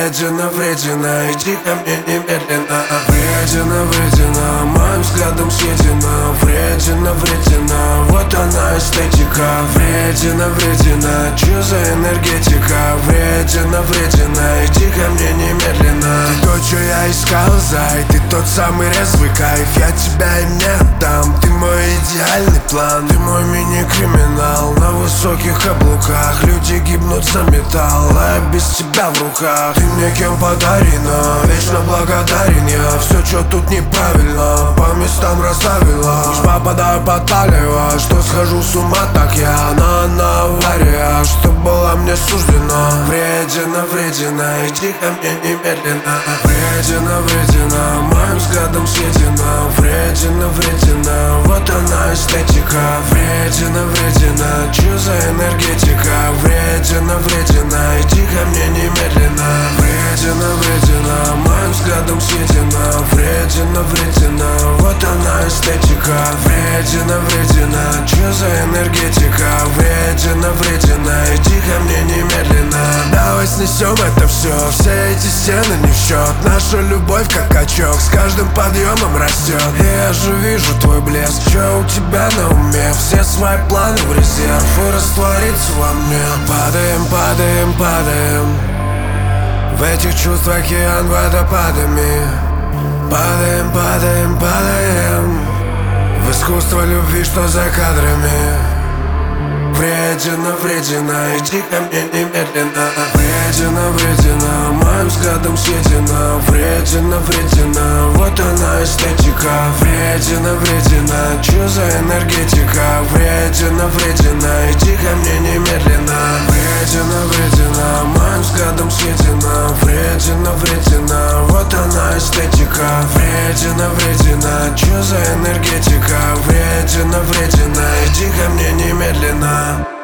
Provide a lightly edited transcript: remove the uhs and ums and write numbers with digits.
Вредина, вредина, иди ко мне немедленно. Вредина, вредина, моим взглядом съедена. Вредина, вредина, вот она эстетика. Вредина, вредина, чё за энергетика? Вредина, вредина, иди ко мне немедленно. Ты то, чё я искал, зай, ты тот самый резвый кайф. Я тебя им не отдам, ты мой идеальный план. Ты мой мини-криминал на высоких каблуках. Люди гибнут за металл, а я без тебя в руках. Ты мне кем подарена, вечно благодарен я. Все, что тут неправильно, по местам расставила. Пусть попадаю под палево, что схожу с ума, так я на авария, что была мне суждена. Вредина, вредина, иди ко мне немедленно. Вредина, вредина, моим взглядом съедена. Вредина, вредина, вот она эстетика. Вредина, вредина, чё за энергетика? Вредина, вредина, иди ко мне немедленно. Вредина, вредина, моим взглядом съедена. Вредина, вредина, вот она эстетика. Вредина, вредина, чё за энергетика? Вредина, вредина, иди ко мне немедленно. Давай снесем это все эти стены не в счет. Наша любовь как качок, с каждым подъемом растет. И я же вижу твой блеск, чё у тебя на уме? Все свои планы в резерв и раствориться во мне. Падаем, падаем, падаем в этих чувствах океан водопадами. Падаем, падаем, падаем в искусство любви, что за кадрами. Вредина, вредина, иди ко мне немедленно. Вредина, вредина, моим взглядом съедена. Вредина, вредина, вот она эстетика. Вредина, вредина, чё за энергетика? Вредина, вредина, иди ко мне немедленно. Вредина, вредина, моим взглядом съедена. Вредина, вредина, вот она эстетика. Вредина, вредина, чё за энергетика? Вредина, вредина, иди ко мне немедленно.